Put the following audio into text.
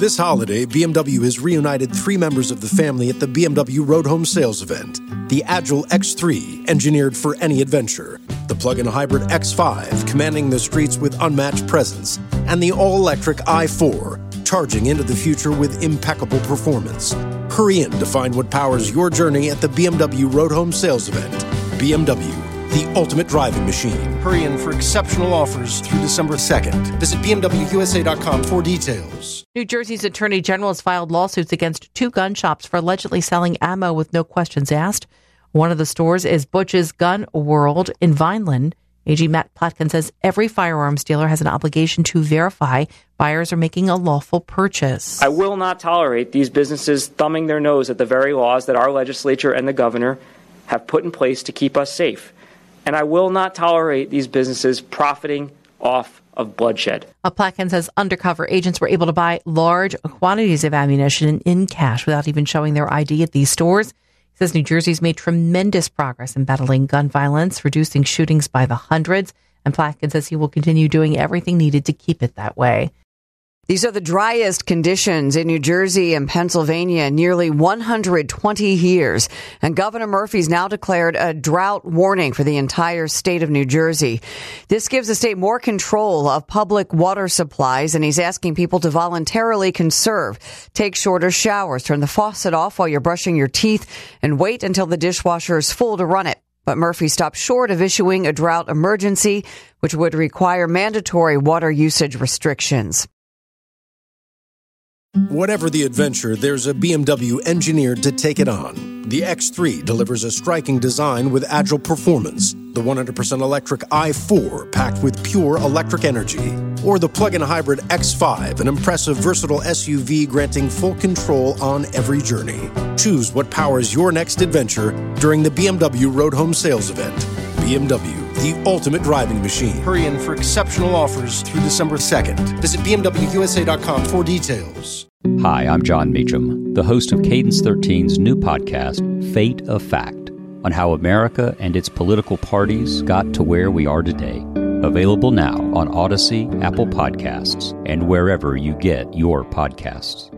This holiday, BMW has reunited 3 members of the family at the BMW Road Home Sales event. The Agile X3, engineered for any adventure. The plug-in hybrid X5, commanding the streets with unmatched presence. And the all-electric i4, charging into the future with impeccable performance. Hurry in to find what powers your journey at the BMW Road Home Sales event. BMW, the ultimate driving machine. Hurry in for exceptional offers through December 2nd. Visit BMWUSA.com for details. New Jersey's Attorney General has filed lawsuits against 2 gun shops for allegedly selling ammo with no questions asked. One of the stores is Butch's Gun World in Vineland. AG Matt Plotkin says every firearms dealer has an obligation to verify buyers are making a lawful purchase. I will not tolerate these businesses thumbing their nose at the very laws that our legislature and the governor have put in place to keep us safe. And I will not tolerate these businesses profiting off of bloodshed. Plotkin says undercover agents were able to buy large quantities of ammunition in cash without even showing their ID at these stores. He says New Jersey's made tremendous progress in battling gun violence, reducing shootings by the hundreds. And Plotkin says he will continue doing everything needed to keep it that way. These are the driest conditions in New Jersey and Pennsylvania in nearly 120 years. And Governor Murphy's now declared a drought warning for the entire state of New Jersey. This gives the state more control of public water supplies, and he's asking people to voluntarily conserve. Take shorter showers, turn the faucet off while you're brushing your teeth, and wait until the dishwasher is full to run it. But Murphy stopped short of issuing a drought emergency, which would require mandatory water usage restrictions. Whatever the adventure, there's a BMW engineered to take it on. The X3 delivers a striking design with agile performance. The 100% electric i4 packed with pure electric energy. Or the plug-in hybrid X5, an impressive versatile SUV granting full control on every journey. Choose what powers your next adventure during the BMW Road Home Sales event. BMW, the ultimate driving machine. Hurry in for exceptional offers through December 2nd. Visit BMWUSA.com for details. Hi, I'm John Meacham, the host of Cadence 13's new podcast, Fate of Fact, on how America and its political parties got to where we are today. Available now on Odyssey, Apple Podcasts, and wherever you get your podcasts.